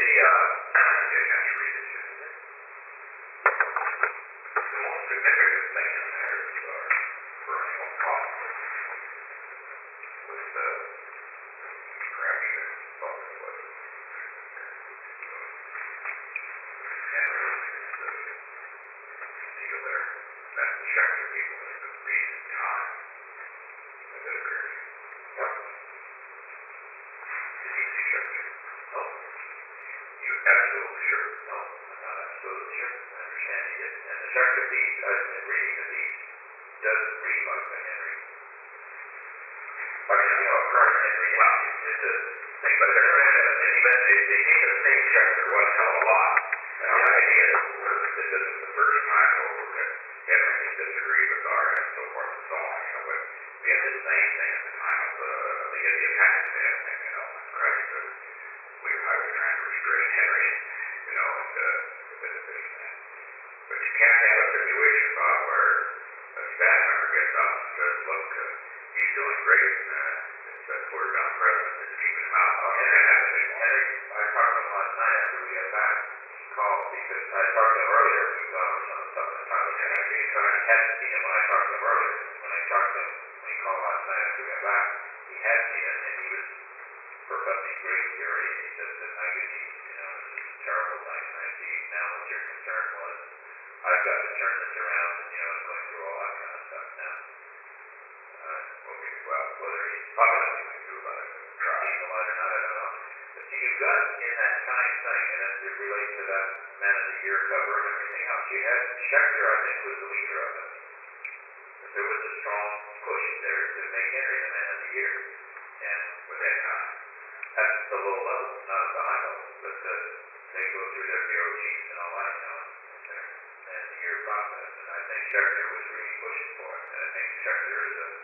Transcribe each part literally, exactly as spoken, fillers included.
the, uh, yeah, just read it. The most significant thing in there is our perennial conflict with the correction public budget. And the deal there, that the Schechter people have been reading time. I bet it is. Yep. Did you see Schechter? No. You absolutely sure? No, I'm not absolutely sure. I understand he did. And the Schechter piece, I've been reading the piece, doesn't read like the Henry. I mean, you know, current Henry, yeah, it's a thing, but they're, and even they, they came to the same Schechter one hell of a lot. And the idea is, this isn't the first time over that Henry can disagree with our and so forth and so on, you know, but we had the same thing at the time of the, the Indian tax sale thing, you know, right? So we were, I was trying to restrain Henry, you know, and, uh, the big thing. But you can't have a situation, Bob, where a staff member gets up and says, look, uh, he's doing great, and uh, it's a quarter down president is keeping him out. Oh, Henry, Henry, Henry, I talked to him last night after we got back. He called because I talked to him earlier. We got over some of the stuff in the time with him. I hadn't seen him when I talked to him earlier. When I talked to him, when he called last night after we got back, he had seen him, and he was perfectly great theory. He said that I could, you know, this is a terrible thing, and I see now what your concern was. I've got to turn this around, and, you know, I'm going through all that kind of stuff now. Uh, okay, well, whether he's probably nothing we can do about it, try the line or not, I don't know. But see, you've got in that time thing, and as it relates to that man of the year cover and everything else, you had Schechter, I think, was the leader of it. But there was a strong push there to make Henry the man of the year. And within time, at the low level, not at the high level, but the, they go through their bureau chiefs and all that, you know, in their man of the year process. And I think Schechter was really pushing for it. And I think Schechter is a,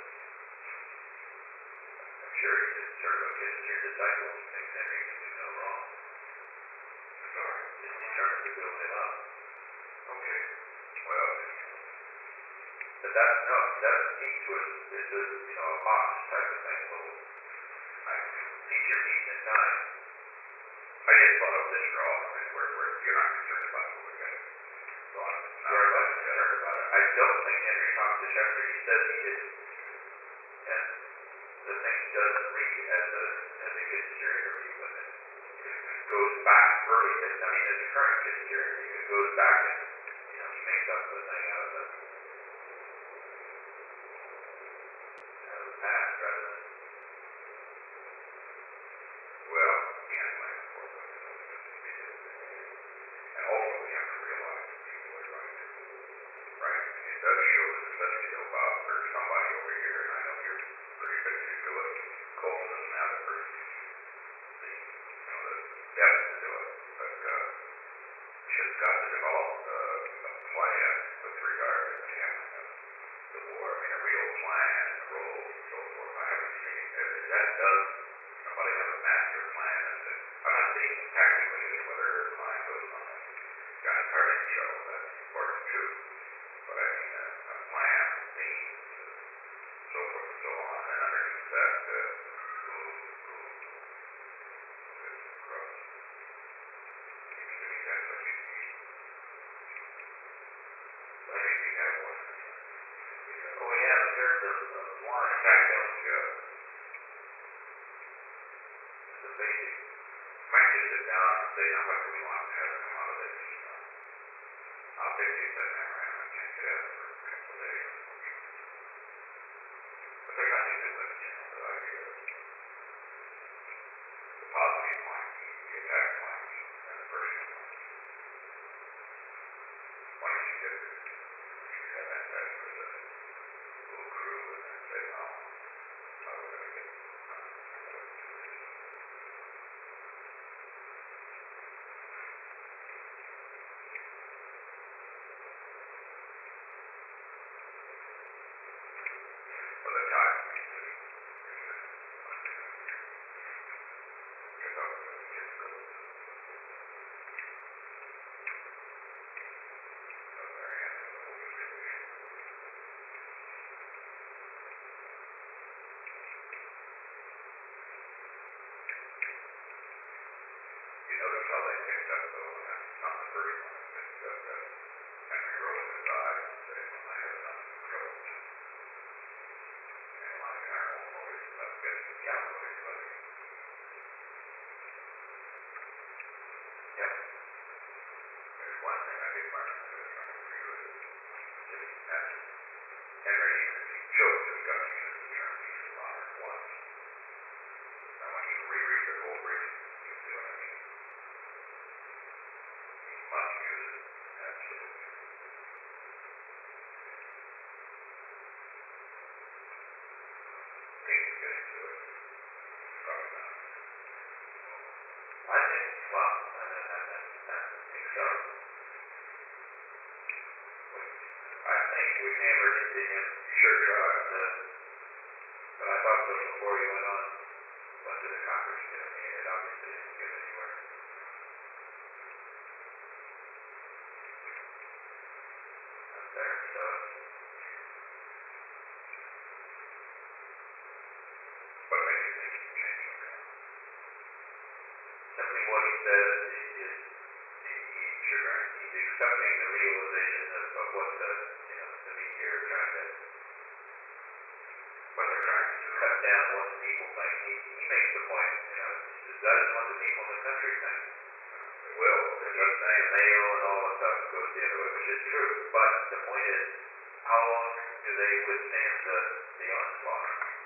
I'm sure he's sort of a kid in your disciples who thinks Henry can do no wrong. Sorry, he's determined to build him up. Okay, well, but that, no, that piece was, is a, you know, a box type of thing, little, I teacher piece in time. I just thought of this for all of it, where, where you're not concerned about what we're going to go on. Very much concerned about it. I don't think Henry talked to Schechter. He says he didn't. And the thing doesn't read as a, as a good steering review, but it, it goes back further. I mean, as a current good steering review, it goes back and, you know, he makes up the thing out of the, out of the past rather than, well, can't blame him for it, but and also we have to realize that people are going to, right? It does show the necessity of Bob for somebody over here, and I know you're pretty big into it. Colton doesn't have it for the, you know, the depth to do it, but uh, she's got to develop uh, a plan with regard to the handling of the war. I mean, a real plan and the roles and so forth. I haven't seen it. That does somebody have a master plan, and that, I'm not saying tactically as to whether her plan goes on a John Harding show. That's important too. But I mean, a, a plan, themes, so forth and so on, and underneath that, uh, who, who, who's across. Seems to me that's what you need. I think we have one. Oh, we have in terms of uh, one attack, yeah. The basic, might just sit down and say how much we want to have come out of this. Uh, I'll take these that memorandum. I can't get out for a couple of days, unfortunately. But there's nothing to it, you know, the idea of the positive points, the attack points, and the personal points. Why don't you get this? You should have that back for the little crew and then say, well, how are we going to get how they picked up though, and that's not the first one that picked up that Henry rolled his eyes and said, well, I have enough trouble. And like I won't always let get the cowboys, but yep. There's one thing I did learn that I was trying to agree with is that Henry chose discussing his attorney for honor once. I want you to reread the whole brief. You'll see what I mean. You must use it. Absolutely. Think to get into it. Probably not. I think, well, I, I, I, I think so. I think we hammered into him. Sure tried. Uh, but I thought so before you went on. Went to the Congress committee, and it obviously didn't get anywhere. Up there, so. What made you think he changed your mind? Simply what he says is, is he, he, sure, he's accepting the realization of, of what the, you know, the media are trying to, what they're trying to cut down what the people think. He, he makes the point, you know, he says that is what the people in the country think. Well, there's a thing, mail and all that stuff goes into it, which is true. But the point is, how long do they withstand the, the onslaught?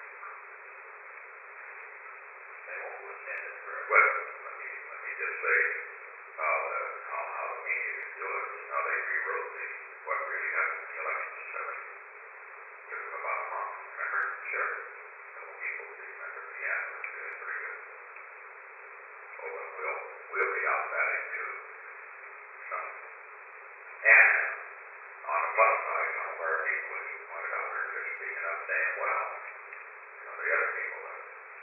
They won't withstand it forever. Well, let me, let me just say how the, how, how the media is doing, how they rewrote the, what really happened in the election stuff. Took them about a month, remember? Sure. Couple people remember the atmosphere is pretty good. Oh, well, we'll, we'll be out that into some. And on the plus side, some of our people, as you pointed out, are just speaking up saying, well, you know, the other people that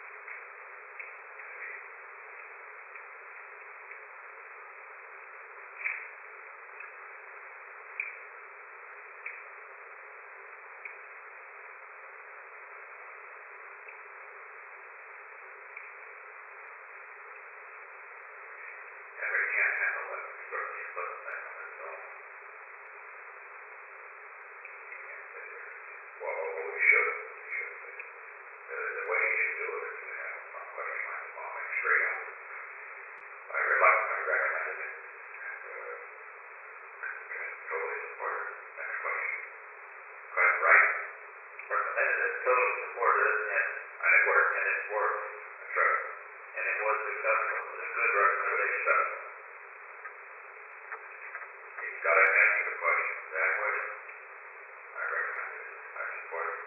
Henry can't handle it, certainly split thing on its own. He can't say that. Well, well, we should. We should. The, the way you should do it is to have somebody like bombing straight on. I reluctantly recommended it. And, uh, can totally support it. Next question. Quite right. Recommended it, totally supported it, and, and it worked. And it worked. That's right. And it was successful. It was a good recommendation. You've got to answer the question that way. I recommend it. I support it.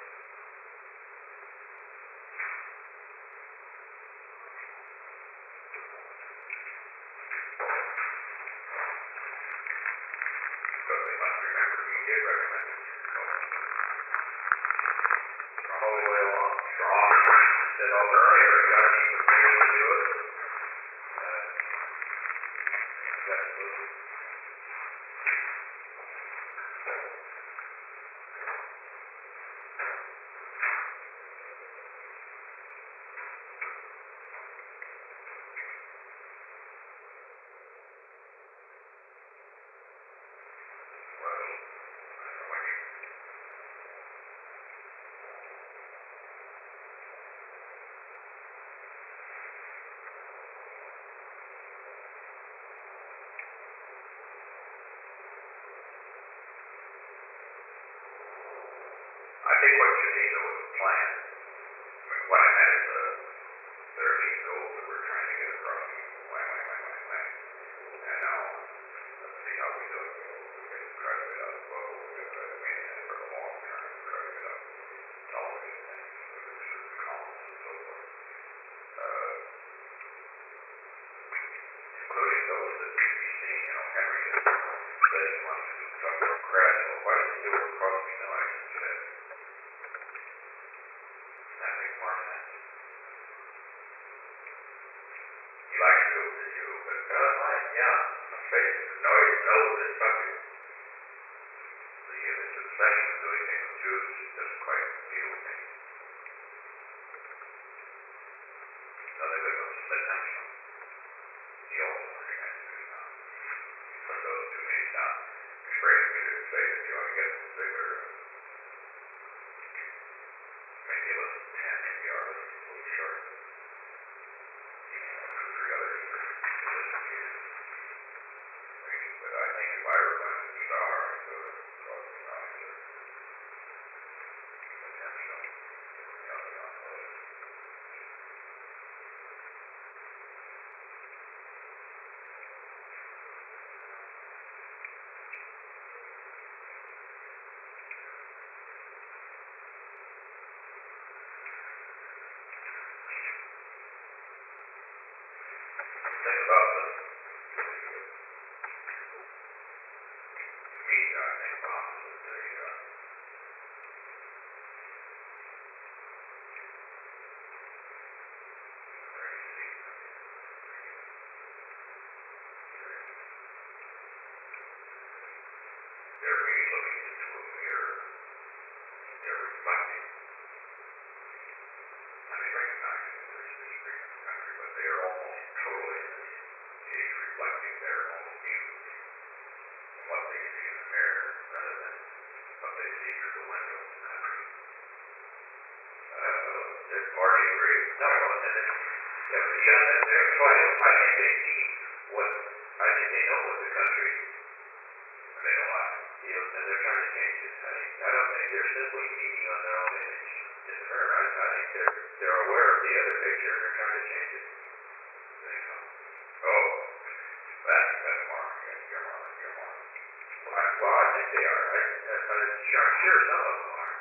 But they must remember he did recommend it. So, all the way along, strong. Said all the earlier guys he was able to do it. Uh, absolutely. I think what you need though is a plan. I mean, what I meant is uh, there are these goals that we're trying to get across. Wham, wham, wham, wham, wham. And now, let's see how we do it. We're going to try to get out of the bubble. We're going to try to maintain it for the long term. We're trying to get out to all of these things, reduce certain costs and so forth. Uh, including those that may be seen, you know, Henry is said he wants to do stuff from crash. Well, why does he do it across the United instead? That makes more sense. He likes to do it to you, but uh, like, yeah, let's face it, no, he knows it's something. The, uh, this obsession of doing things with Jews doesn't quite deal with me. Nothing but it's intentional. The ultimate about the, to me, I think Bob is a, uh, they're really looking into a mirror. They're reflecting. I mean, recognizing that there's history in the country, but they are almost totally in this case reflecting their own views and what they see in the mirror rather than what they see through the window of the country. Uh, there's Marty agree. No, no, and then, yeah, but yeah, that, they're trying. I think they see what, I think they know what the country, and they don't like. You know, and they're trying to change it. I, I don't think they're simply feeding on their own image in the mirror. I, I think they're they're aware of the other picture and they're trying to change it. They go, oh, that's that's Mark. Yes, you're Mark. You're Mark. Well, I, well, I think they are. I, I, I'm sure, sure some of them are.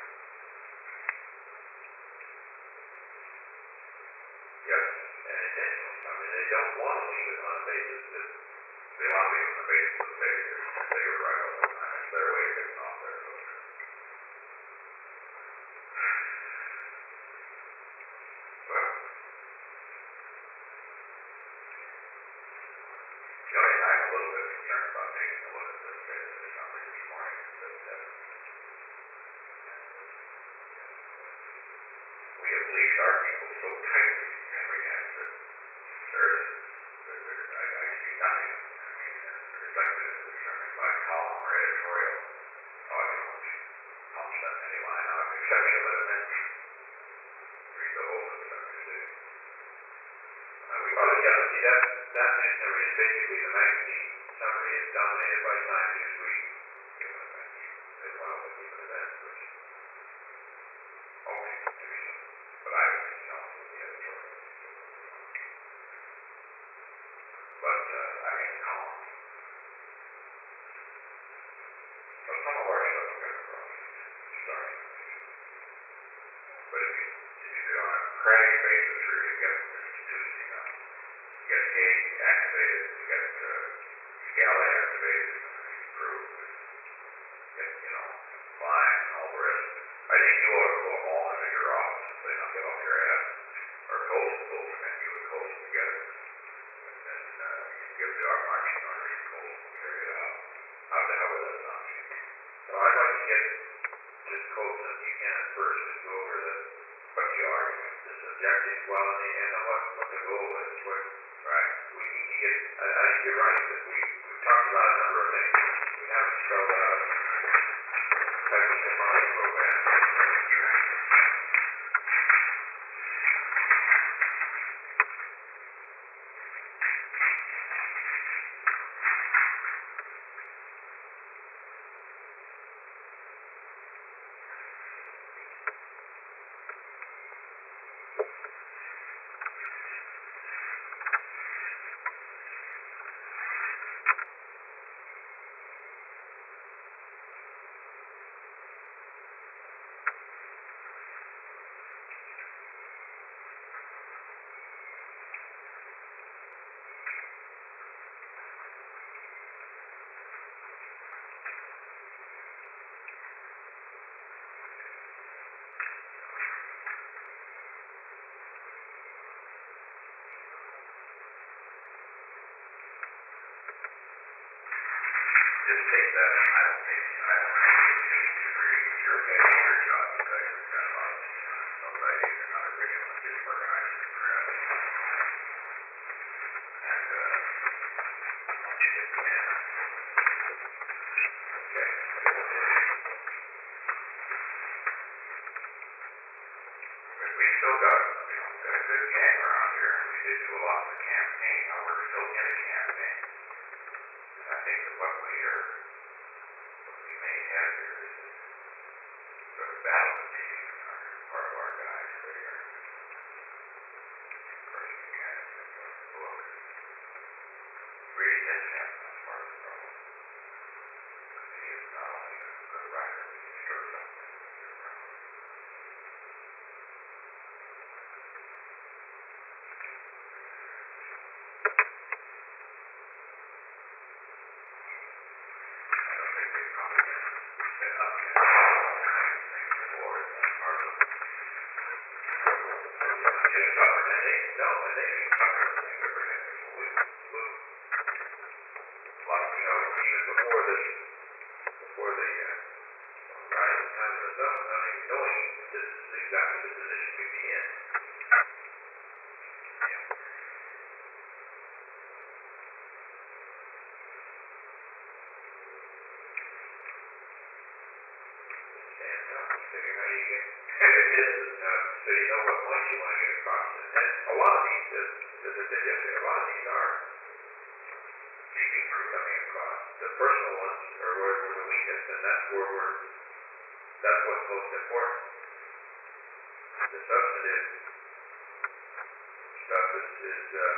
Yes, and intentionally. I mean, they don't want to leave it on the basis that they want to leave it on the basis that they, they were right all the time. It's their way of getting off their hook. Well, you know, I'm a little bit concerned about taking a look at this bit of the summary this morning. That, uh, we have leased our people so tightly, Henry has, that there's, there, there, I, I see nothing. I mean, uh, reflected in the summary by column or editorial. Oh, I don't punch that any line out, except you let them read the whole of the summary, too. Uh, we probably got to see that, that summary is basically the magazine summary is dominated by Time Newsweek, given events, as well as given events, which always seems to be some, but I would be telling with the editorial. But, uh, I mean, columns. So some of our stuff will get across, starting. But if you, if you do on a craggy basis, really get institutions, you know, you get Hague activated, you get uh, Scala activated, improved, get, you know, fine and all the rest. I think you ought to go all into your office and say, now get off your ass, or Coast, both of them, you and Coast together. And then uh, you give the our marching orders to Coast and figure it out. How the hell would that sound? So I'd like to get just Coast as you can at first and go over the what the argument, the subjective quality, and what, what the goal is. What, right? We need to get, I, I think you're right, that we, we've talked about a number of things. We haven't spelled out technical defined program. Just take that. I don't think, I don't think you agree with your opinion, your job, because you're kind of like, those ideas are not original, it's just organized and correct. And, uh, once you get the end, okay. But we still got, you know, got a good gang around here, and we did do a lot of the campaign. Now we're still in a campaign. And I think that what we are, what we may have here is this sort of battle fatigue on our part of our guys that are, of course, you can in the book. Really didn't happen as part of the problem. He is not only a good writer, but he stirs up things in your problem. this, before the, uh, ride of time was up, not even knowing this is exactly the position we'd be in. Stand up, figure how you get, it is, uh, so you know what points you want to get across. And, and a lot of these, as, as I said yesterday, a lot of these are speaking for coming across. The personal ones are where we're the weakest, and that's where we're, that's what's most important. The substantive stuff is, is, uh,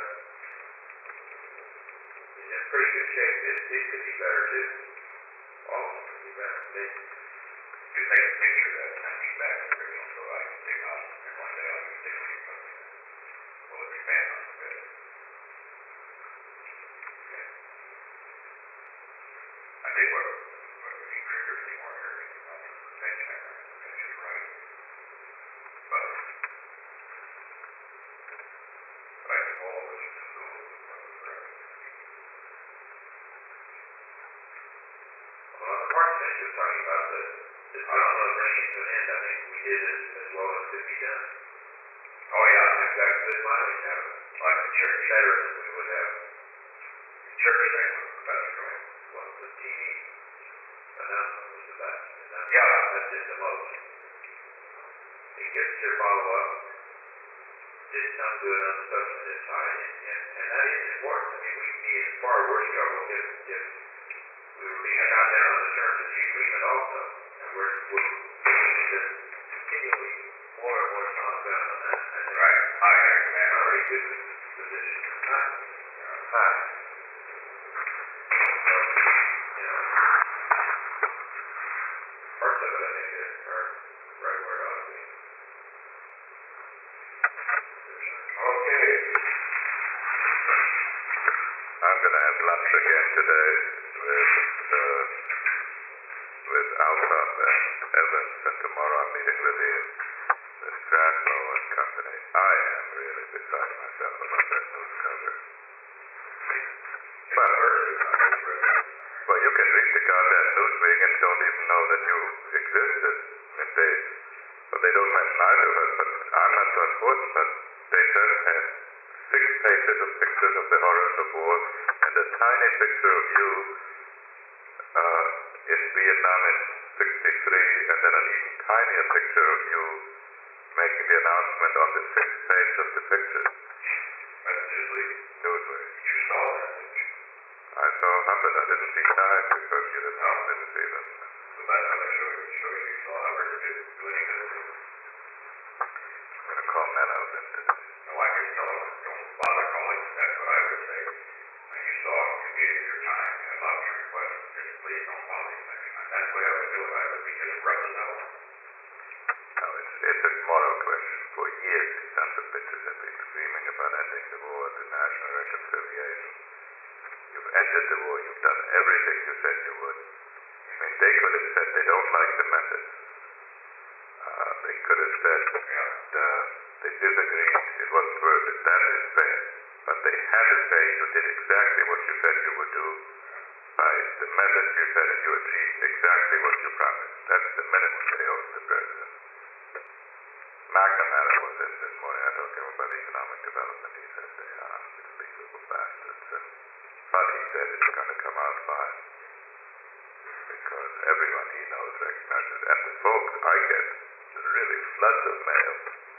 is in pretty good shape. It, it could be better too. All of them could be better. They, you take a picture of that time you back to the so I can take off and one day I'll be taking something. Will it expand on the bed? Okay. I did what, what he triggered any more areas about the protection and protection right. But, but I can always do what was right. well, the part that you're talking about, the, the drama bringing it to an end, I think we did as, as well as could be done. Oh yeah, Exactly. Good mileage out of it. like the church. Better than we would have. The church thing was the best going. Well, the T V announcement was the best. And that, Yeah. that did the most. It gets your follow up. Did some good on the substantive side, and, and, and that is important. I mean, we'd be in far worse trouble if, if we were being shot down on the terms of the agreement also. And we're, we're just continually more and more strong down on that. I think Right. I agree, man. already good position. Huh? Huh. So, you know, parts of it I think are, are right where it ought to be. Okay. I'm going to have lunch again today with uh, with Alsop and Evans, and tomorrow I'm meeting with the with Stradlow and company. I am really beside myself about that news cover. Well, well, you can read the goddamn Newsweek and don't even know that you existed. And they, well, they don't mention either of us, but I'm not so important, but they just had six pages of pictures of the horrors of war and a tiny picture of you uh, in Vietnam in sixty-three, and then an even tinier picture of you making the announcement on the sixth page of the pictures. That's Newsweek. Newsweek. You saw that, didn't you? I saw Hubbard. I didn't see time because you didn't, Oh. didn't see them. So that's how they show you. Show you. You saw Hubbard did doing it. I'm going to call Menno then today. No, I could tell them, don't bother calling. That's what I would say. When you saw it, you gave it your time and allowed your request. Just please don't call me next time. That's the way I would do it. I would be just rubbing it out. No, it's, it's a moral question. For years, the sons of bitches have been screaming about ending the war, the national reconciliation. You've ended the war. You've done everything you said you would. I mean, they could have said they don't like the methods. Uh, they could have said that uh, they disagreed. It wasn't worth it. That is fair. But they had to say you did exactly what you said you would do by the methods you said, and you achieved exactly what you promised. That's the minimum they owe the president. McNamara was in this morning. I talked to him about economic development. He said they are unbelievable bastards. And, but he said it's going to come out fine. Because everyone he knows recognizes. And the folks I get really floods of mail.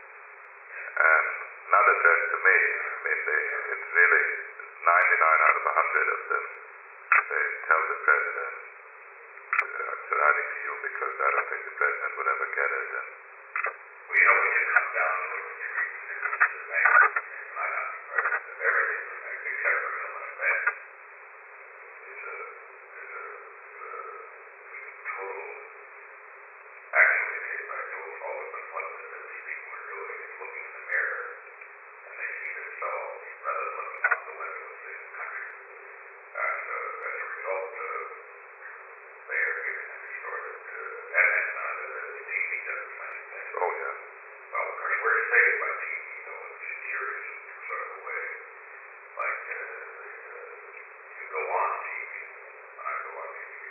And not addressed to me. I mean, they, it's really ninety-nine out of one hundred of them. They tell the president, uh, I'm writing to you because I don't think the president would ever get it. And We know we can come down to it when you read the news to the bank. And I'm not surprised that everything was next except for Illinois Bank. It's a, it's a, it's a, it's a total, actually, they, I told all of them what that these people are doing is looking in the mirror and they see themselves rather than looking out the window and seeing the country. And uh, as a result, uh, they are getting distorted. Uh, and it's not that the T V does the same thing. oh yeah. Well, of course, we're saved by T V, though, which is curious.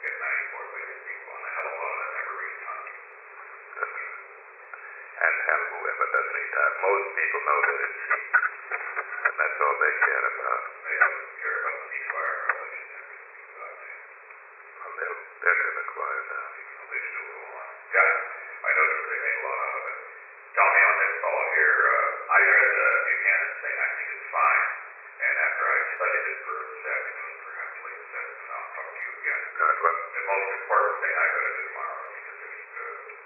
get ninety-four million people on a hell of a lot of them never read Tommy. That's right. And hell, whoever does read that, most people know that it's cheap. And that's all they care about. They don't care about the ceasefire or election and everything about that. Well, they'll, they're going to acquire that. They still go on. Yeah, I noticed they made a lot out of it. Tell me on this call here, uh, I read the Buchanan thing, I think it's fine. And after I studied it for this afternoon, perhaps late this afternoon, I'll talk to you again. Uh, well, The most important thing I gotta do tomorrow is to just, uh,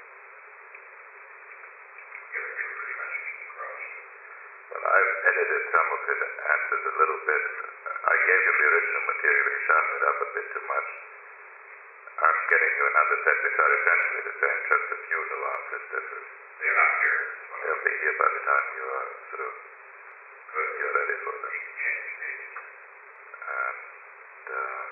get a few three messages across. well, I've edited some of his answers a little bit. I gave him the original material. He sharpened it up a bit too much. I'm getting you another set which are essentially the same, just a few nuances different. They're not here. They'll be here by the time you are through. Good. You're ready for them. Change the pages. And, uh,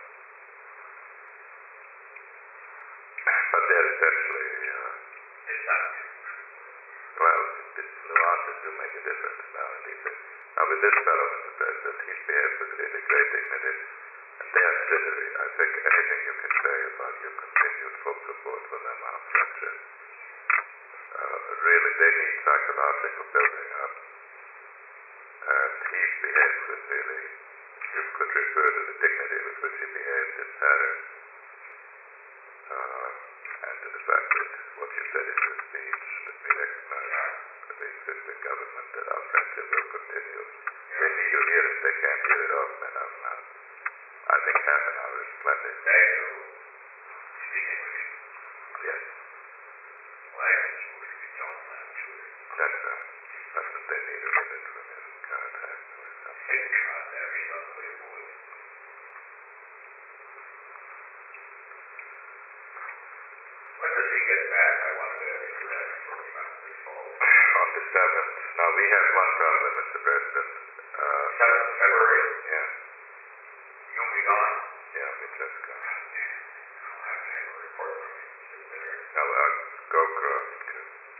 but they're essentially, uh, It's not. well, the nuances do make a difference now in these things. Now with this fellow, Mister President, he's behaved with really great dignity, and they are slithery. I think anything you can say about your continued full support for them are friendship. Uh, really, they need psychological building up. And he's behaved with really, you could refer to the dignity with which he behaved in Paris, uh, and to the fact that what you said in your speech, that we recognize the existing government, that our friendship will continue. They need to hear it, they can't hear it often enough now. I think half an hour is plenty. They do. Speak English. Yes, Language will be taught them to it. that's right. That's what they need a minute from his contact with them. His contact is unbelievable. When does he get back? I wanted to ask you that before we went to this fall. On the seventh, now we have one problem, Mister President. Uh, seventh of February? yeah, You'll be gone. yeah, we just got. I'll have to have a report from you. Sit there. Now, uh, go across to,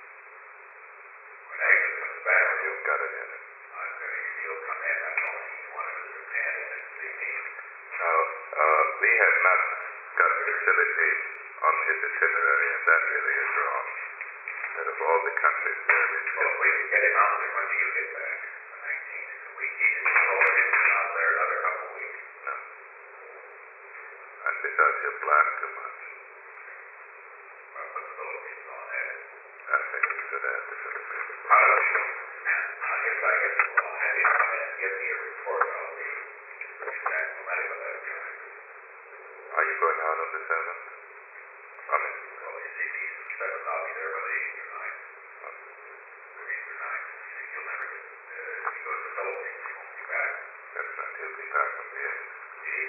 When Agnes comes back, you've got it in it. I'm gonna, he'll come in. I told him he wanted to visit Japan and then see me. Now, uh, we have not got facilities on his itinerary, and that really is wrong. That of all the countries where we Well, if we can get him out there, when do you get back? The nineteenth. It's a week. He can roll it in and out there another couple of weeks. no. And besides, you plan too much. Well, put the Philippines on that. I think we should add the Philippines. How does she? I guess I guess I'll have you come in and give me a report. I'll be exact plenty of that time. Are you going out on the seventh? I mean, Well, you see, he's the seventh. I'll be there by the eighth or ninth. Or eighth or ninth. He'll never get, uh, if he goes to the Philippines, he won't be back. that's right, he'll be back on the eighth. See?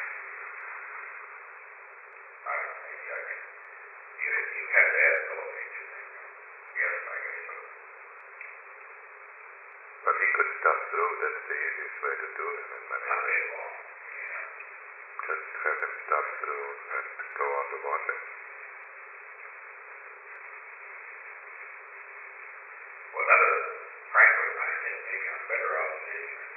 I don't know, maybe I can, you, you have to add the Philippines, you think? Yes, I guess so. But he could stop through, that's the easiest way to do it in many Not ways. very long. Yeah. Just have him stop through and go on to Washington. Well, another, frankly, I think maybe I'm better off seeing it.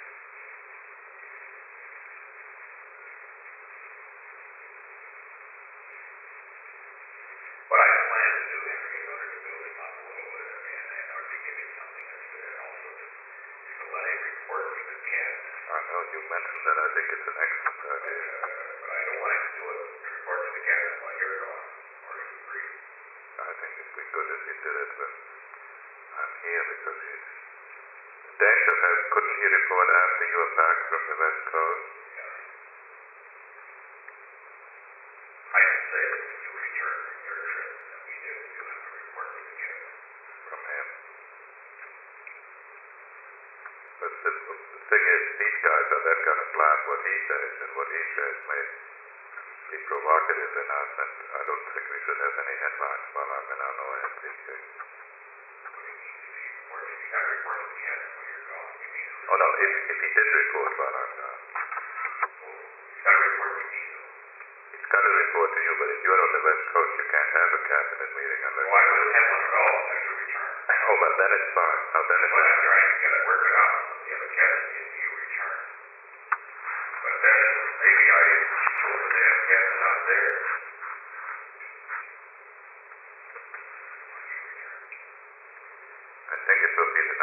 What I plan to do, Henry, in order to build him up a little bit, and in order to give him something that's good, and also to, is to let him report to the cabinet. I know you mentioned that, I think it's an excellent Uh, idea. but I don't want him to do it, report to the cabinet while you're gone, or you agree. I think it'd be good if he did it when I'm here, because he's... Danger has, couldn't he report after you were back from the West Coast? I can say that when you return from your trip, that we did, you have to report to the cabinet. From him. But the, the thing is, these guys are then going to plan what he says, and what he says may be provocative enough, and I don't think we should have any headlines while I'm in Hanoi and Beijing. What do you mean, if he reports, if you got to report to the cabinet when you're gone, you mean? Oh no, if, if he did report while I'm gone, He's got to report to me, though. he's got to report to you, but if you're on the West Coast, you can't have a cabinet meeting unless... Why would it have one at all after you return? Oh, but then it's fine. Oh, then it's But fine. after I can get it worked out, the other cabinet meeting, you return. But then, maybe I told the damn cabinet out there,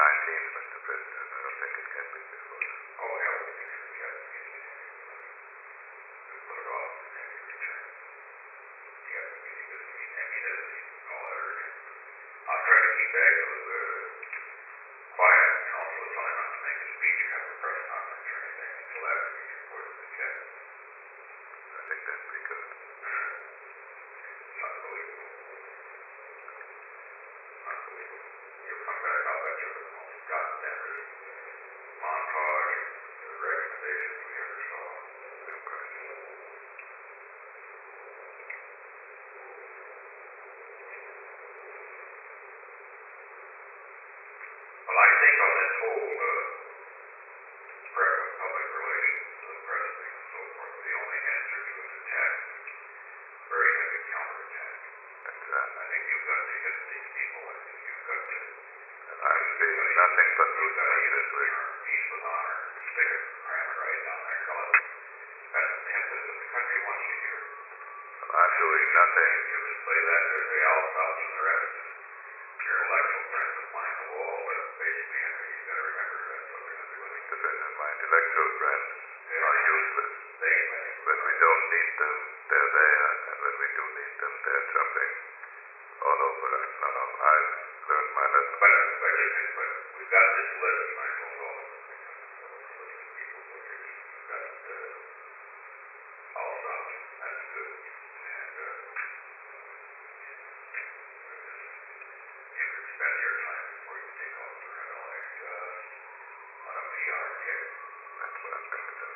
nineteenth, Mister President. I don't think it can be before. Oh, yeah, we can do the Japanese meeting. We put it off and then we return. The Japanese meeting doesn't mean any of this, all that urgent. I'll try to keep that uh, quiet and also try not to make a speech or have a press conference or anything until after he's reported to Jet. I think that'd be good. It's unbelievable. Unbelievable. You'll come back, I'll bet you the most goddamn montage of recommendations we ever saw. No question. Well, I think on this whole uh, spread of public relations, the press thing and so forth, the only answer to is attack. Very heavy counterattack. That's that. I think you've got to hit these people. I think you've got to. I'm seeing nothing but You've got to weakness hit this it week. with peace with honor. Stick it, cram it right down there. Tell it. That's the message that the country wants to hear. I'm doing nothing. You just play that, there's the Alstops and the rest. Your intellectual friends are flying the wall, but basically, Henry, you've got to remember that's what they're going to do. Mister President, my intellectual friends are useless. They ain't like When we don't need them, they're there, and when we do need them, they're jumping all over us. Now, I've learned my lesson. But, but listen, but we've got this list, and I told all of them, list of people, which is, we've got, uh, Alstops, that's good, and, uh, you could spend your time before you take off to Hanoi, uh, on a P R kick. That's what I'm going to do.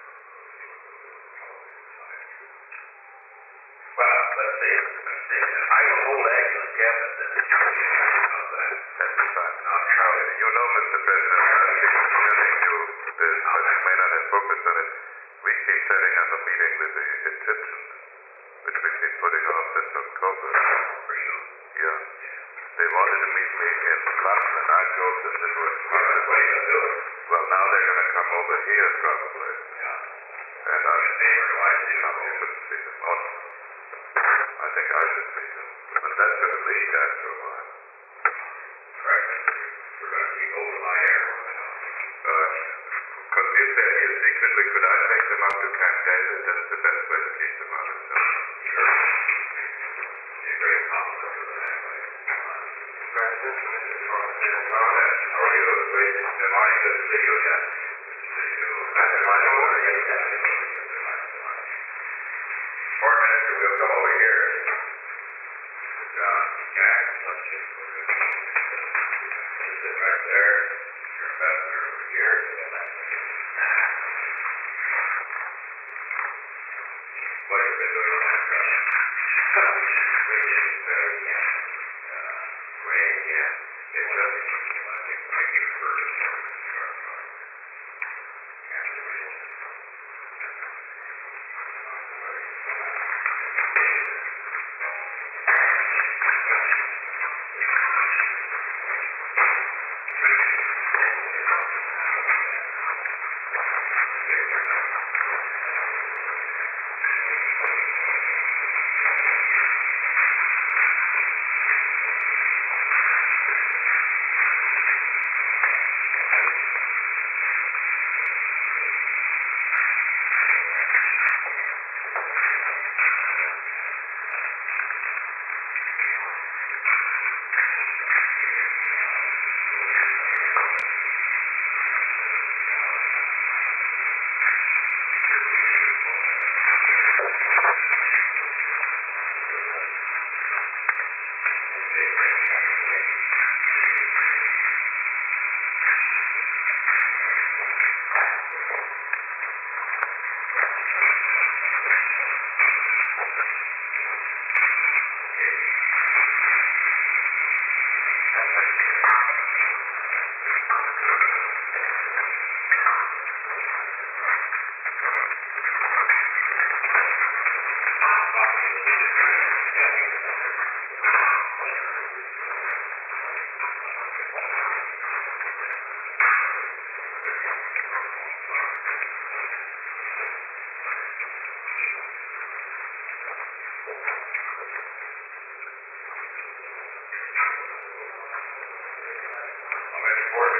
Well, let's see, let's see, I will hold action in cabinet then. That'd be fine. I'll try to. You know, Mister President, I keep telling you this, but you may not have focused on it. We keep setting up a meeting with the Egyptians, which we've been putting off since October. For you. Yeah. They wanted to meet me in London, and I told them it was What are you going to do? well, now they're going to come over here probably. Yeah. And I Neighbor, do I see no, them? you shouldn't see them. Oh, I think I should see them. But that's going to lead after a while. Right. We're going to keep holding my hair. Uh, because you said here secretly, could I take them up to Camp David? That's the best way to keep them out of the Sure. Be a great compliment for the family. Francis, Missus Forrester, How are you? Great. Am I good to see you again? See you. Am I over again? Four minutes or we'll come over here. John, Jack, let's just go to you sit right there. Your ambassador over here. What have you been doing on that job? Really, very, yeah. Uh, great, yeah. It does. I think picture first before we can start talking. And the real. Four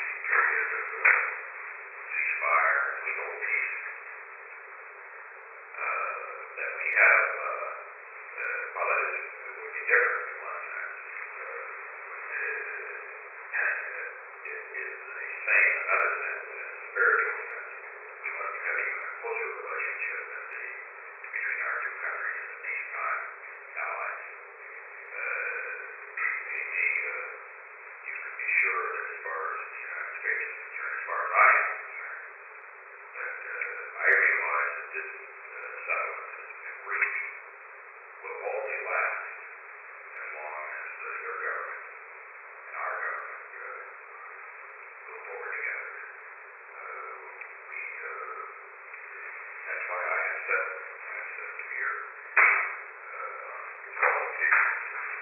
period of uh, ceasefire and legal peace, uh, that we have, uh, uh, well, that is, it would be different in one sense, uh, uh, and uh, it is the same in another sense, in a spiritual sense. We must have even a closer relationship than the, between our two countries as peacetime allies. Uh, the, the, uh, you can be sure that as far as the United States is concerned, as far as I am concerned, that uh, I realize that this uh, settlement that's been reached will only last as long as uh, your government and our government uh, go forward together. Uh, we, uh, that's why I have said, I have said to your uh, on occasions that uh,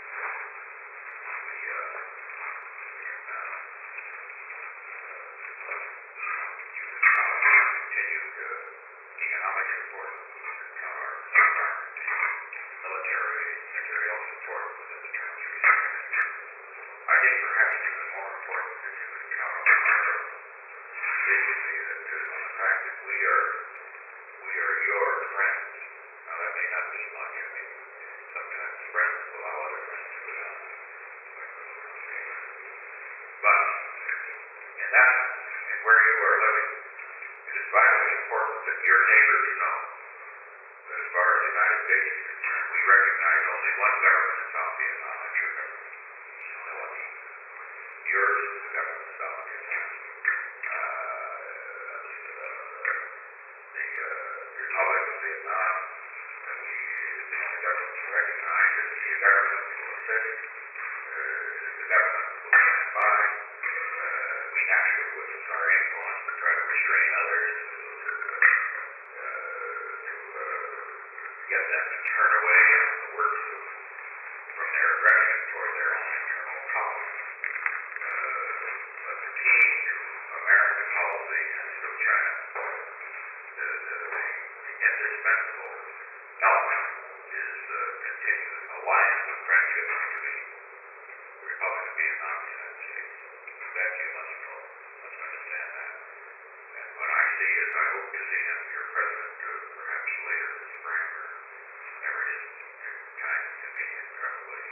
we uh, can uh, you can count on our continued uh, economic support, you can count on our, our continued military material support within the countries. I think perhaps even more important that you can count on our basically that uh, on the fact that we are we are your friends. Now that may not be much. I mean, sometimes friends allow other friends to go down. But in that, and where you are living, it is vitally important that your neighbors know that as far as the United States is concerned, we recognize only one government in South Vietnam, that's your government. It's the only one. Yours is the government of South Vietnam. Uh, uh, the uh, Republic of Vietnam, and we, the only government to recognize it is the government who will assist, uh, the government who will stand by. Uh, we naturally, with our influence, but try to restrain others to, uh, to uh, get them to turn away and work to, from their aggression toward their own internal problems. Uh, but the key to American policy and to China, the, the, the indispensable element is uh, continued alliance and friendship between the Republic of Vietnam and the United States. That you must know, must understand that. And when I see, as I hope to see him, your president, uh, perhaps later this spring or whenever his time is convenient, probably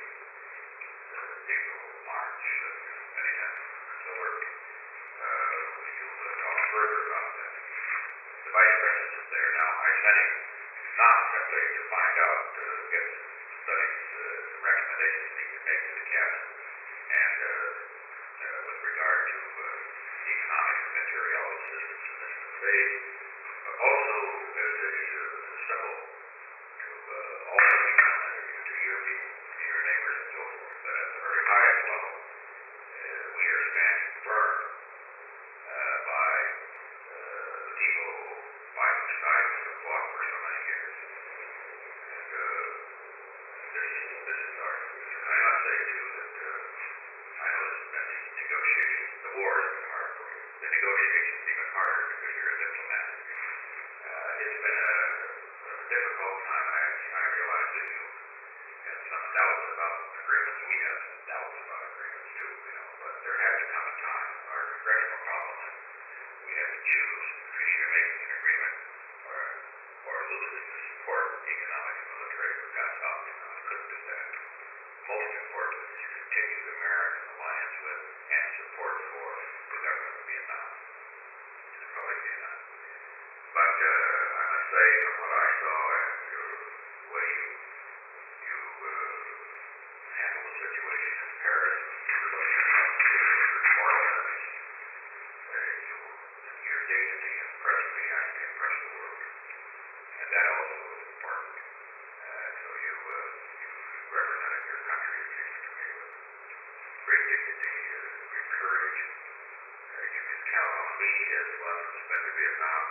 uh, April, March, uh, anytime so work, uh, you'll uh, talk further about that. The vice president is there now. I sent him not simply to find out, uh, get studies, uh, recommendations he could make to the cabinet, and uh, uh, with regard to uh, economic and material assistance in this phase, but also as a uh, symbol to uh, all of you, to your people, to your neighbors, and so forth, that at the very highest level, uh, we are standing firm uh, by uh, the people by whose side we have fought for so many years. And uh, this, this is our, I must say too that uh, I know this has been the negotiations, the war has been hard for you. The negotiations even harder because you're a diplomat. Uh, it's been a, a difficult time. I, I realize that you have some doubts about agreements. We have some doubts about agreements too, you know, but there has to come a time, our congressional problem, we have to choose between either making an agreement or, or losing the support, economic and military, but that's up, you know, I couldn't do that. Most important is to continue the American alliance with and support for the government of Vietnam, the Republic of Vietnam. But uh, I must say, from what I saw and the way you, you uh, handle the situation in Paris, really your moral enemies, uh, you, your dignity impressed me, I think impressed the world. And that also is important. Uh, so you, uh, you represented your country, it seems to me, with great dignity, uh, great courage. Uh, you can count on me as one who's been to Vietnam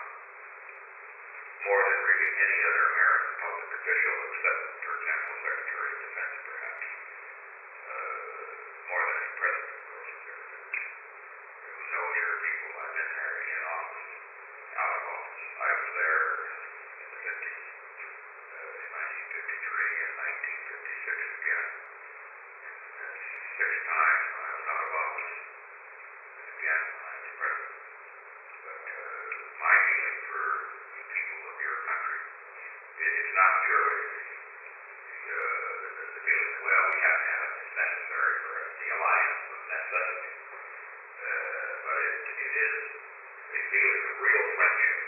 more than really any other American public official, except, for example, Secretary of Defense, perhaps. Uh, more than any president, of course, has ever been. Who knows your people? I've been there in office, out of office. I was there in the fifties, uh, in nineteen fifty-three and nineteen fifty-six again. And six times when I was out of office. And again not purely the, uh, the, the feeling, well, we have to have it, it's necessary for us, the alliance of necessity. Uh, but it, it is a feeling of real friendship.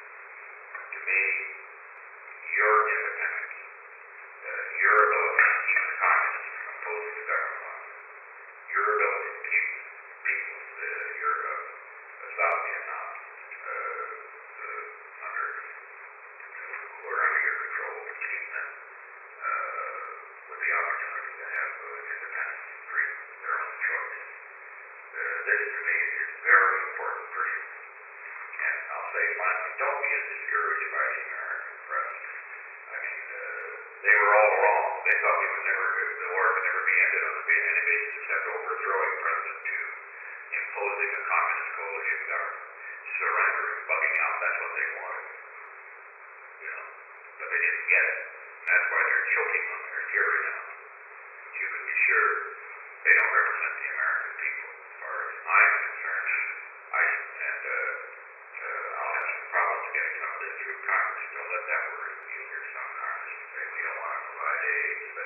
To me, your independence, uh, your ability to keep the communists from opposing the government, your ability to keep people, uh, your uh, South Vietnam, uh, uh, under, who are under your control, to keep them uh, with the opportunity to have uh, independence and freedom, their own choice. Uh, this to me is very important for you. And I'll say finally, don't be as discouraged by the American press. I mean, uh, they were all wrong. They thought we would never, the war would never be ended on the any basis except overthrowing President Tu, imposing a communist coalition government, surrendering, bugging out. That's what they wanted. You know, but they didn't get it. And that's why they're choking on their fury now. You can be sure they don't represent the American people. As far as I'm concerned, I and uh, uh, I'll have some problems getting some of this through Congress. Don't let that worry you. You'll hear some Congress say we don't want to provide aid, but,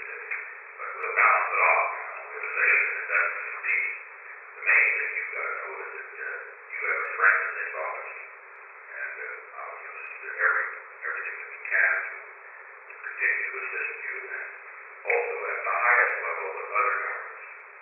but we'll balance it off. You know, we'll say that that's the, the main thing you've got to know is that uh, you have a friend in this office, and uh, I'll use every everything that we can to, to continue to assist you, and also at the highest level with other governments.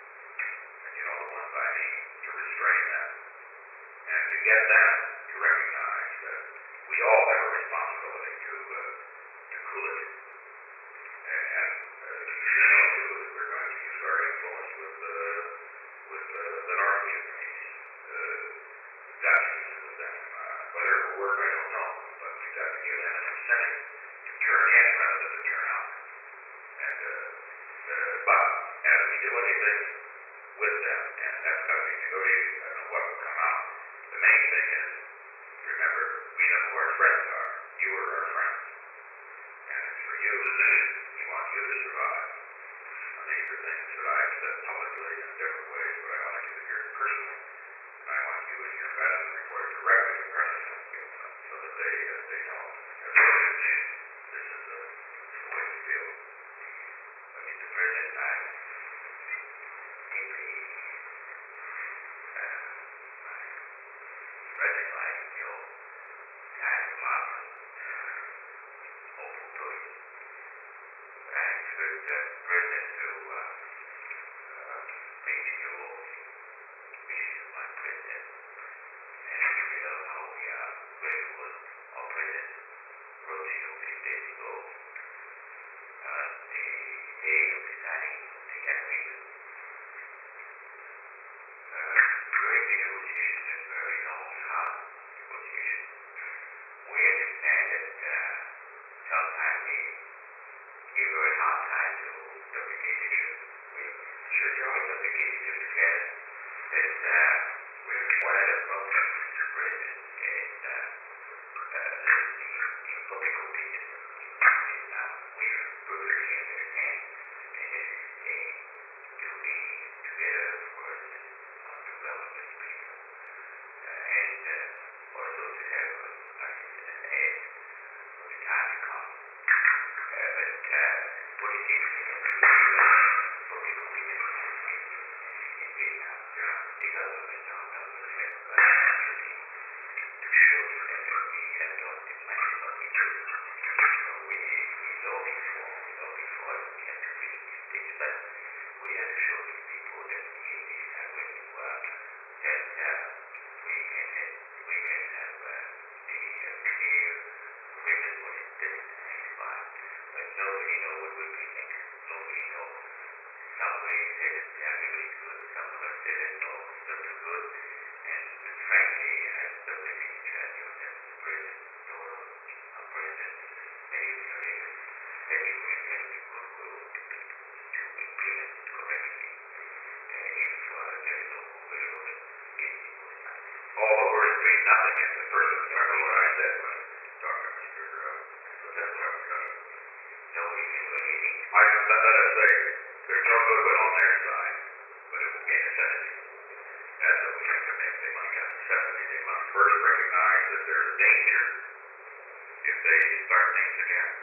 And you know the ones I mean, to restrain that. And to get them to recognize that we all have a responsibility to uh, to cool it. And, and uh, you know too that we're going to use our influence with uh, with uh, the North Vietnamese. Uh, we've got to use it with them. Uh, whether it will work, I don't know, but we've got to give them an incentive to turn in rather than to turn out. And uh, uh, but as we do anything with them, and that's got to be negotiated. I don't know what will come out. The main thing is, remember, we know who our friends are. You are our friends. And it's for you. We want you to survive. And these are things that I have said publicly in different ways, but I want you to hear it personally. And I want you and your best to report directly to President so that they, uh, they know. This is the, the way we feel. But Mister President, I deeply uh, recognize your kind heart, open to it. I expect the President to uh, uh, make you visit my President, and you know how we are grateful our President wrote you a few days ago. Uh, the day of deciding the agreement. Uh, great negotiation and very long, hard negotiation. We understand that uh, sometimes they give very hard time to the legislature. We should join the legislature together. That uh, we require from Mister President and uh, uh, the, the public opinion. And, uh, we perfectly understand and this is a to be together first on development people. Uh, and uh, also to have a, an aid for the time to come. Uh, but uh, politics and public opinion in Vietnam, the government now doesn't have a duty to show you that we have done the maximum we could. So we, we know before, we know before we have to finish these things, but we have to show these people that in this time when you work, that uh, we can have, we can have uh, a uh, clear agreement what is this next part. But nobody knows what will be next. Nobody knows. Somebody said that the agreement is good, somebody said that no, it's not too good. And frankly, I don't think it's tell you that the President or a President many of your neighbors that you will have the goodwill to implement correctly. And if uh, there is no goodwill, it will not. All the words mean nothing if the person doesn't know what I said when I was talking to Mister Uh, but that's what I'm going to no, we can do anything. I just let us say there's no goodwill on their side, but it will be a necessity. That's what we have to make. They must have necessity. They must first recognize that there's danger if they start things again.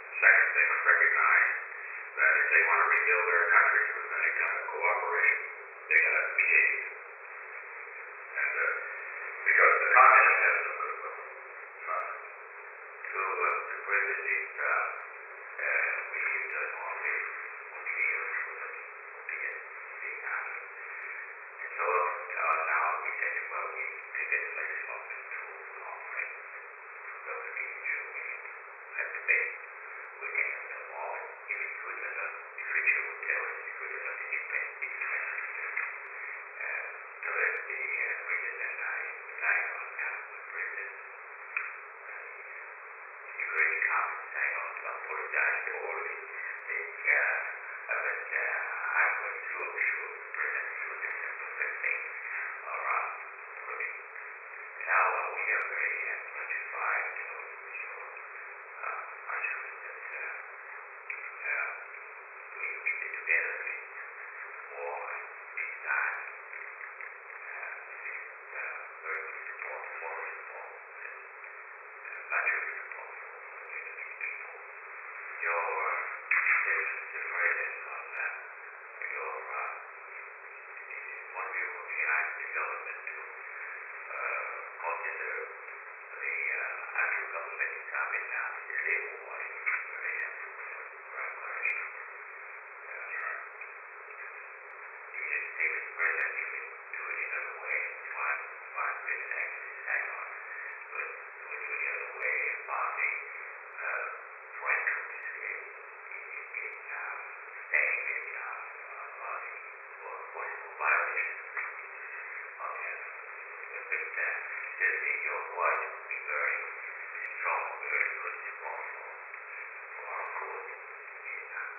Second, they must recognize that if they want to rebuild their country with any kind of cooperation, they got to behave. And uh, because the communist has no goodwill. Uh, to uh, to president uh, uh, we just only only opinion the army. And so uh, now we said, well, we take it maximum to conflict. So we should have to make we can have the law if it's good enough, if we should tell it's good enough, it depends, it depends. Uh, so that the uh, president and I rely on uh, the president. Security Council saying on to apologize to all the, the uh, but uh, I was sure, sure the president should have done the same thing around putting. Now uh, we are very uh, satisfied, so, so uh, I'm sure that uh, uh, we we did together in war and this time. Uh, uh, very good support, moral support, and uh, material support for Vietnamese people. Your uh, the, the president on uh, your uh, one view of A I development to uh, consider the uh, actual government in Vietnam is labor war is very helpful for cooperation. That's right. You should take the president, you can do it in another way, find find written actually hang on, but do it the other way about the uh, foreign troops in in, in uh, staying in Vietnam uh, about the for forcible violations of the but uh, still the, your voice would be very strong, very good support for, for our cause in Vietnam.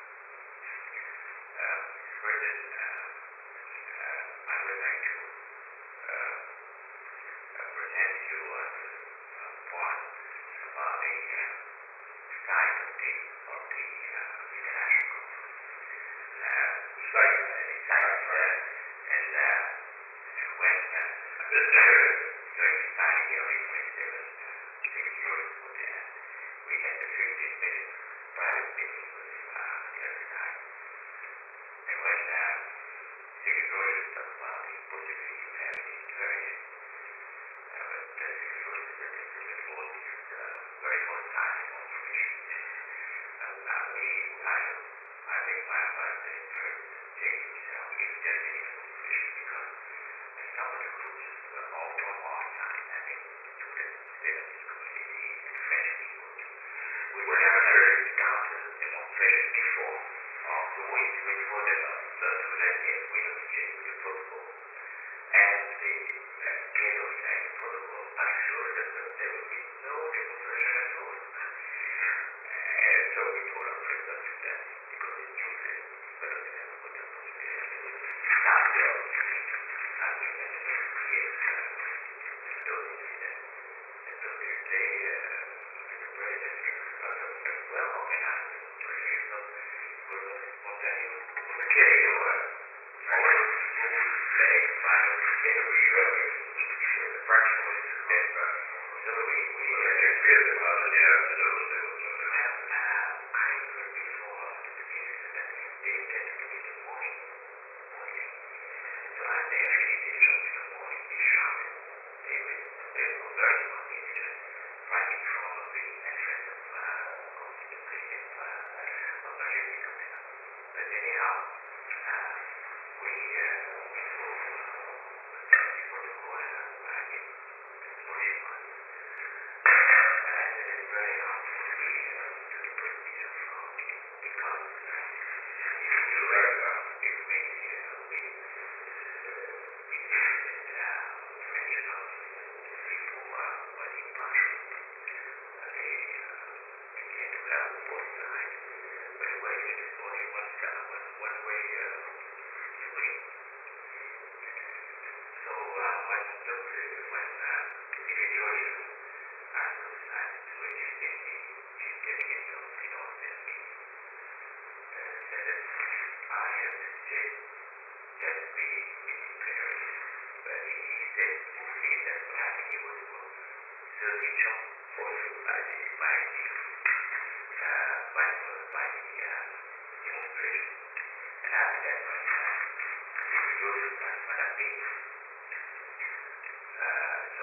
Uh, Mister President, uh, uh, I would like to uh, uh, present you uh, a point about the uh, site of the, of the uh, international conference. Uh, site. uh, the site, uh, and uh, when uh, This uh, area. during the time here in twenty-seven, uh, six years ago there, we had a fifteen minute private meeting with uh, the other side. And when uh, Secretary talked about the possibility of having it internally, uh, but uh, Secretary said that this was uh, very hostile demonstration. Uh, uh, we, I, I think my advice is very take himself if there's any demonstration because uh, some of the groups were all from our side. I think to the Vietnamese community and French people. We were never heard down to demonstration before. Uh, so we wait for them uh, to let the agreement to change the protocol. And the uh, Cato signed the protocol, I'm sure that there will be no demonstration at all. And so we told our president to that because it's useless. But we never put the possibility to start their argument and create uh, those incidents. And so they say, uh, Mister President, uh, a well organized demonstration, so it was not spontaneous. It was killing the word. Always flag, fire, every early week, the fraction was dead. So we, we uh, just feel the person, yeah, so they will do it. I heard before the beginning that they intend to begin the morning. morning. So I they actually did something in the morning, they shouted. They were, they were very inconvenient, right in front of the entrance of uh, of the place of uh, of Malaysia coming up. But anyhow, uh, we uh, we drove uh, the protocol uh, in Hiroshima. And it is very hard to be uh, to the British approach because uh, if you uh, if we uh, we we visited uh, French consulate, people uh, were impartial. Uh, they uh, they came to help both sides, but it was it is only one side, one one way uh, swing. So uh, when those when uh, the situation I was decided to extend the chief delegate of the North Vietnamese uh, said that I have to suggest that we meet in Paris. But he, he said briefly that I think it was thirty Chong for you by the by the uh, by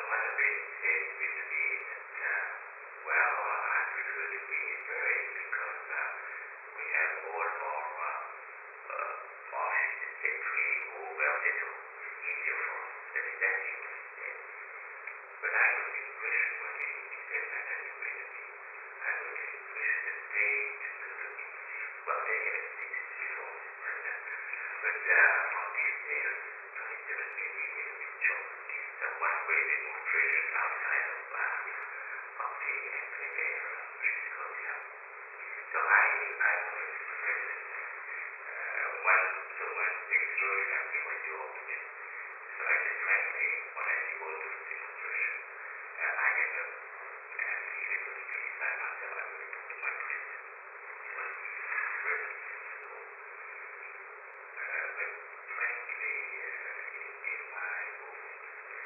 one of it said with me that, uh, well, I prefer to be married because uh, we have more and more uh, uh, Marxist century or well-settled easier for residential. But I got the impression when he said that anyway to me, I got the impression that they considered me, well, they had six reforms in Britain, but uh, on this day of twenty-seven maybe they have been chosen this uh, one-way demonstration outside of, uh, of the N P A, British Columbia. So I, I was present uh, when, so when they threw it at me when you opened it. So I said, frankly, when I see all those demonstrations, uh, I get up and feel able to be by myself. I really put my friends. So, so, uh, but frankly, uh, in, in my movement,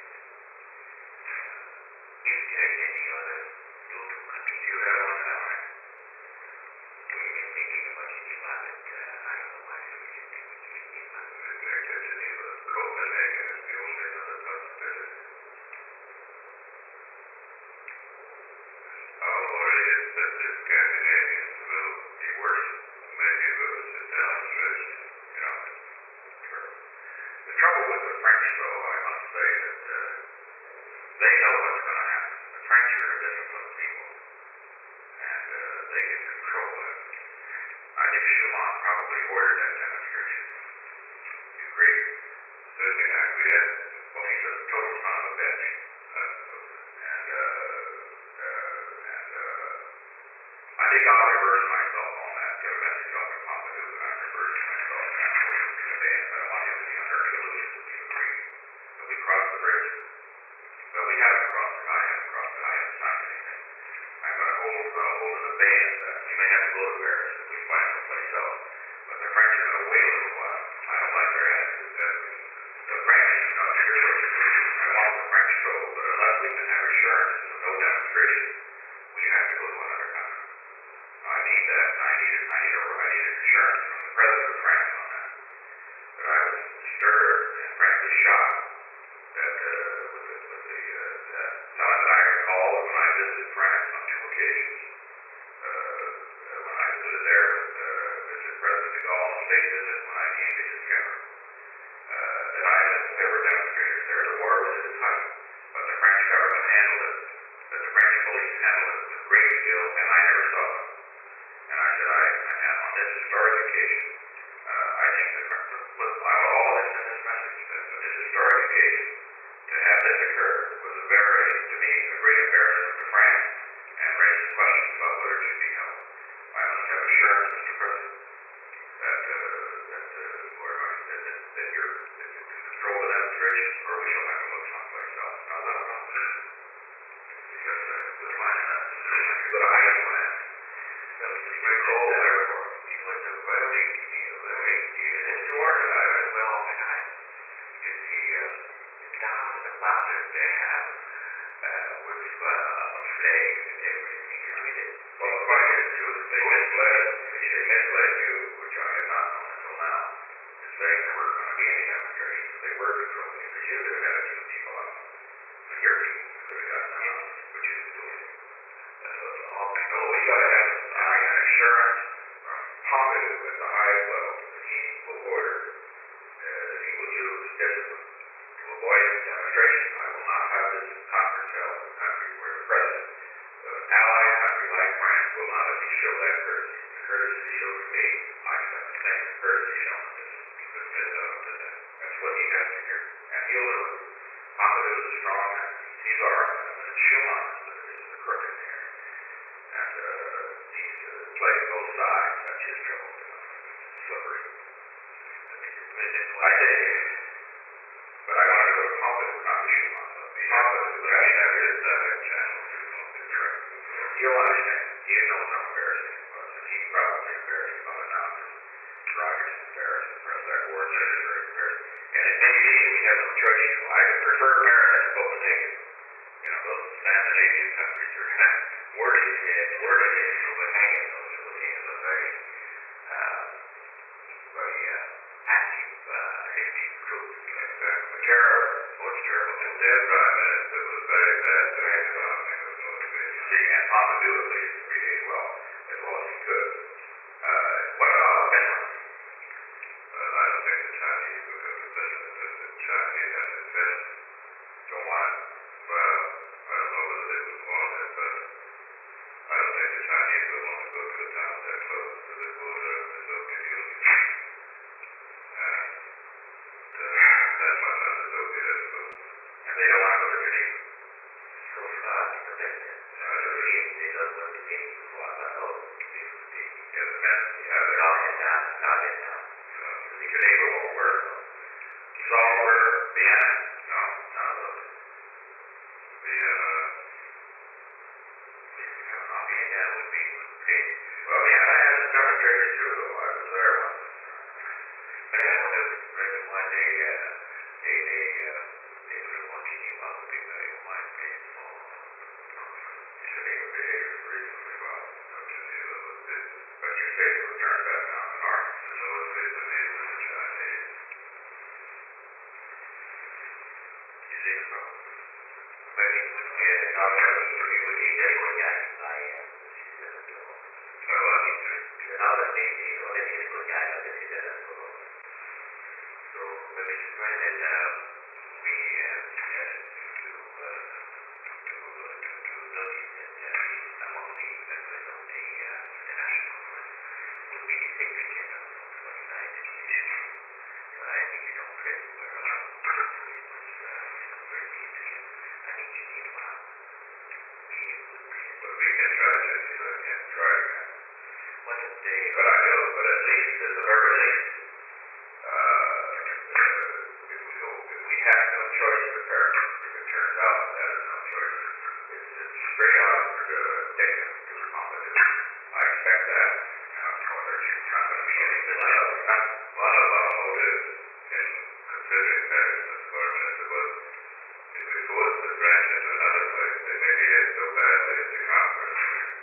uh, if there's any other thought to contribute, I don't know. We've been thinking about Geneva, but uh, I don't know why we should think of Geneva. Geneva, Copenhagen is the only other possibility. Our worry is that the Scandinavians will be worse. Many of us have demonstrated, you know, the trouble with the French, though, I must say that uh, they know what's going to happen. The French are a disciplined people, and uh, they can control it. I think Schumann probably ordered that demonstration. You agree? Susie acquiesced. Well, he's a total son of a bitch. Uh, and, uh, uh, and, uh, I think I'll reverse myself on that. Get a message off to Pompidou, and I'm reversing myself now in advance. I don't want him to be under any illusion that we agree. But we crossed the bridge. But we haven't crossed it. I haven't crossed it. I haven't signed anything. I'm going to hold, uh, hold an abeyance that we may have to go to Paris if we find someplace else. But the French are going to wait a little while. I don't like their attitude. That the French, you know, here's what I want the French to go, but unless we can have assurances of no demonstration, we have to go to another country. I need that. I need it. I need a, I need an assurance from the president of France on that. But I was stirred and frankly shocked that uh, with the, with the uh, that, now that I recall when I visited France on two occasions, uh, uh, when I visited there with uh, visited President de Gaulle on a state visit when I came to discover uh, that I had ever demonstrated there. The war was at its height, but the French government handled it, that the French police handled it with great skill, and I never saw it. And I said, I, and on this historic occasion, uh, I think that with all this in this message, that on this historic occasion, to have this occur was a very, to me, a great embarrassment to France, and raises questions about whether it should be held. I must have assurance, Mister President, that uh, that uh, or I, that, that, that you're that you can control the demonstration, or we shall have to look someplace else. Now that'll come because uh, we'll find enough. But I have plans. That was just my call there for you went to quite a week. You went even in Georgia. I was well organized. You see, uh, down in the mountains they have uh, with uh, flags and everything. You know, it. Well, the point is too that they misled, they misled you, which I had not known until now, to say there weren't going to be any demonstrations. They were controlling it. Because you could have had a few people out. And your people could have gotten them out, but you didn't do it. Uh, so we got to have uh, an assurance from Pompidou at the highest level that he will order, uh, that he will use discipline to avoid this demonstration. I will not have this conference held in a country where the president of an allied country like France will not at least show that courtesy. The courtesy he showed to me, I expect the same courtesy shown to this, to this, uh, to that. That's what he has to hear. And he'll do it. Pompidou is a strong man. He's all right. But Schumann is the, is the crook in here. And uh, he's uh, playing both sides. That's his trouble. It's slippery. I say, but I want to go to Pompidou, not to Schumann. Pompidou, but I have his uh, channel to Pompidou. He'll understand. He knows how embarrassing it was, and he's probably embarrassed about it now. Rogers is embarrassed. The press that word said is very embarrassed. And it may be that we have no choice. You know, I would prefer Paris to Copenhagen. You know, those Scandinavian countries are worded in, worded in Copenhagen. Those Copenhagen is a very, uh, very uh, active, uh, active group. Like, uh, terrible, most terrible. And then, uh, it was very bad things about me with motivation. He can't probably do at least three days well, as well as he could. Uh, what about Finland? Well, I don't think the Chinese would have listened to the Chinese and the Finns. Don't want it. Well, I don't know whether they would want it, but I don't think the Chinese would want to go to a town that close to the border of the Soviet Union. And uh, that's much under the Soviet influence. And they don't want to go to Geneva. So far, because they uh, the regime, they don't want to get to what I know. Yeah, the men, yeah, they're not in town, not in town. So, Geneva won't work. Somewhere, Vienna, no, not those. Vienna, not Vienna would be okay. Well, Vienna has a cemetery too, though. I was there once. But I don't know, really, one day, uh, they, they, uh, they were watching him up because they wanted to fall. Geneva behaves reasonably well. So Geneva was good. But you say it was turned back on the north. So it was Vietnamese and the Chinese. You see the problem? Maybe we would get another, we would need to go back to I am. Well, I need to. Now that they, they go ahead and go back, I guess it doesn't go. So, but it's when then, uh, we, uh, had to, uh, to, uh, to, to notice that, uh, among the members of the, uh, the National Front would be distinguished in the twenty-ninth edition. So I think some friends were around. It was, uh, very significant. I think Geneva, we would be. But we can try Geneva again, try again. What if they, but I know, but at least, at the very least, uh, uh, if we go, if we have no choice but Paris, if it turns out that is no choice, it's, it's straight out, uh, taken to Pompidou. I expect that. Uh, of course, there's not going to be anything else. One of our motives in considering Paris as far as it was, if we force the French into another place, they may behave so badly as to conquer.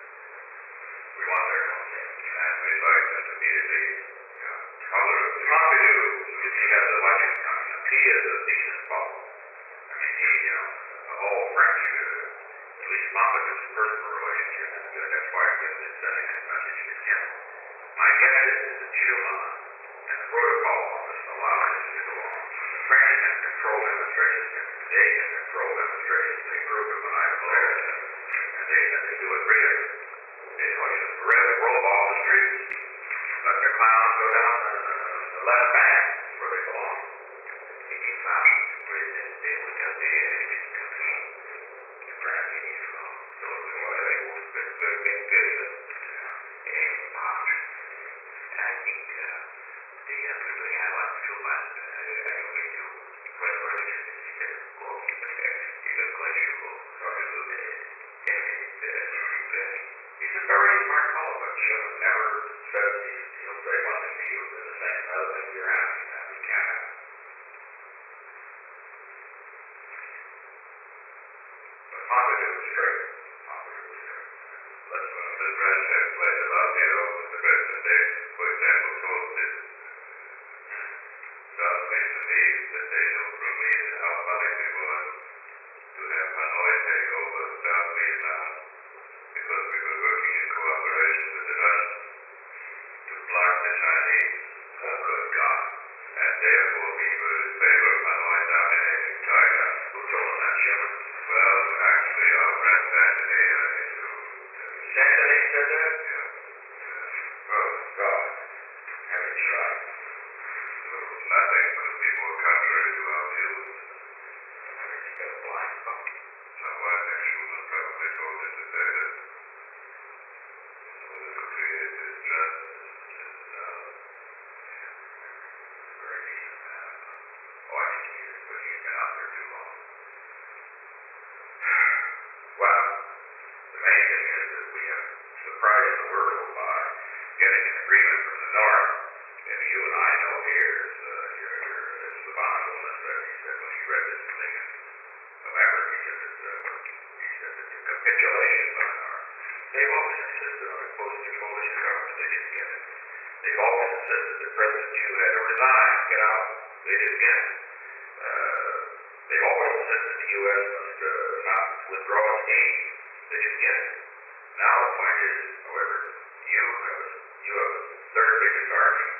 We want their help. And we'd like them to immediately, you know, color the Pompidou, if he has a election coming up, he is a decent fellow. I mean, he, you know, the whole French, uh, at least Pompidou's personal relationship is good. That's why I've been sending this message to him. My guess is that Schumann and the protocol office allow this to go on. The French can control demonstrations, they can control demonstrations. They proved it when I was there, and they, and they do it freely. They tell you to roll off the streets, let the clowns go down the, the left bank where they belong. If you found where they would have the enemies coming, the France is from. So it was why they would have been good, good, good. And March, I think uh, they have to have a few months. I don't get to quite early in the system. Go, you look like you go, sorry, a little bit. He's a very smart fellow, but Schumann never says he's, he'll say one thing to you and the same other thing you're asking. That we can't have. But Pompidou was straight. Pompidou was straight. Let's uh, the French have played about, you know, the President Day, for example, told this South Vietnamese that they know from me how funny it was to have Hanoi take over South Vietnam. Because we were working in cooperation with the Russians to block the Chinese. Oh, good God. And therefore we were in favor of Hanoi dominating China. Who told them that, Schumann? Well, actually, our friend Saturday, who... Saturday said that? Yeah. Oh, God. Have you tried? So nothing could be more contrary to our views. He's got a blind spot. So I think Schumann probably told us to say that. Created this trust, just, um, very decent man. Oh, I think he is, but he's been out there too long. Well, the main thing is that we have surprised the world by getting an agreement from the North. And you and I know here is, uh, your, your, it's the bond woman said, he said when he read this thing in November, he said that, uh, he said that the capitulation by the North. They've always insisted on opposing the coalition government. They didn't get it. They've always insisted that President Chu had to resign, get out. They didn't get it. Uh, they've always insisted the U S must uh, not withdrawing aid that you get. Now the point is, however, you have a, you have a third biggest army